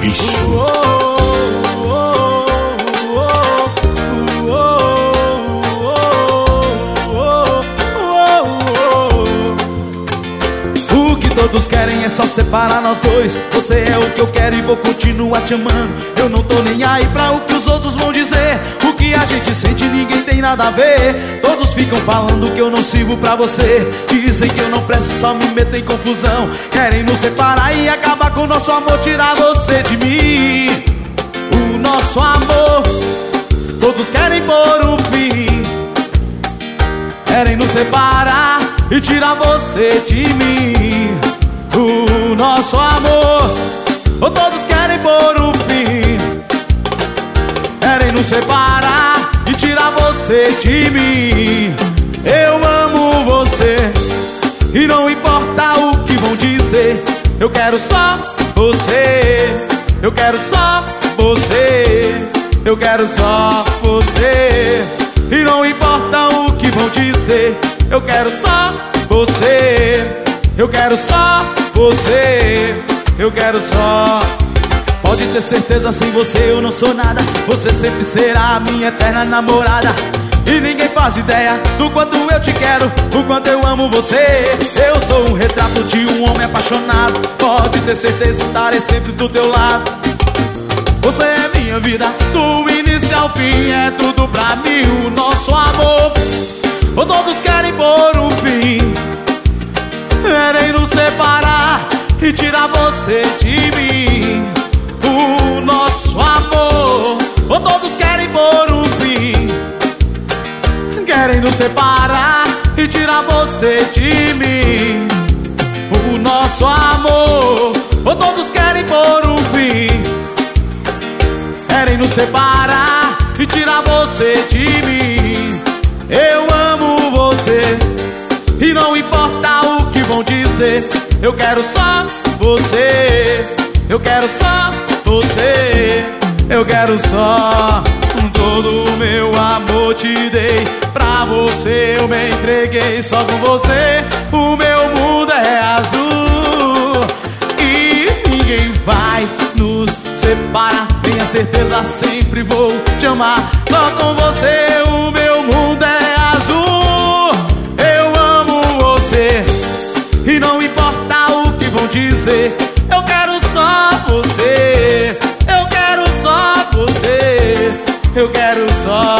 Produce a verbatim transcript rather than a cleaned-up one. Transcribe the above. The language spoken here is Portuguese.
Isso. O que todos querem é só separar nós dois. Você é o que eu quero e vou continuar te amando. Eu não tô nem aí pra o que os outros vão dizer. O que a gente sente ninguém tem nada a ver. Todos ficam falando que eu não sirvo pra você. Dizem que eu não presto, só me metem em confusão. Querem nos separar e acabar com o nosso amor, tirar você de mim. O nosso amor, todos querem pôr um fim. Querem nos separar e tirar você de mim. O nosso amor, ou todos querem pôr um fim. Querem nos separar e tirar você de mim. Eu amo você e não importa o que vão dizer. Eu quero só você. Eu quero só você. Eu quero só você. E não importa o que vão dizer. Eu quero só você. Eu quero só você. Eu quero só. Pode ter certeza, sem você eu não sou nada. Você sempre será a minha eterna namorada. E ninguém faz ideia do quanto eu te quero, do quanto eu amo você. Eu sou um retrato de um homem apaixonado. Pode ter certeza, estarei sempre do teu lado. Você é minha vida, do início ao fim. É tudo pra mim, o nosso amor. Ou todos querem pôr um fim. Querem nos separar e tirar você de mim. O nosso amor, ou todos querem pôr um fim. Querem nos separar e tirar você de mim. O nosso amor, ou todos querem pôr um fim. Querem nos separar e tirar você de mim. Eu amo você e não importa o que vão dizer. Eu quero só você. Eu quero só você. Eu quero só. Todo o meu amor te dei. Pra você eu me entreguei. Só com você o meu mundo é azul. E ninguém vai nos separar. Tenha certeza, sempre vou te amar. Só com você o meu mundo é azul. Eu amo você e não importa o que vão dizer. Eu quero só você. Eu quero só você. Eu quero só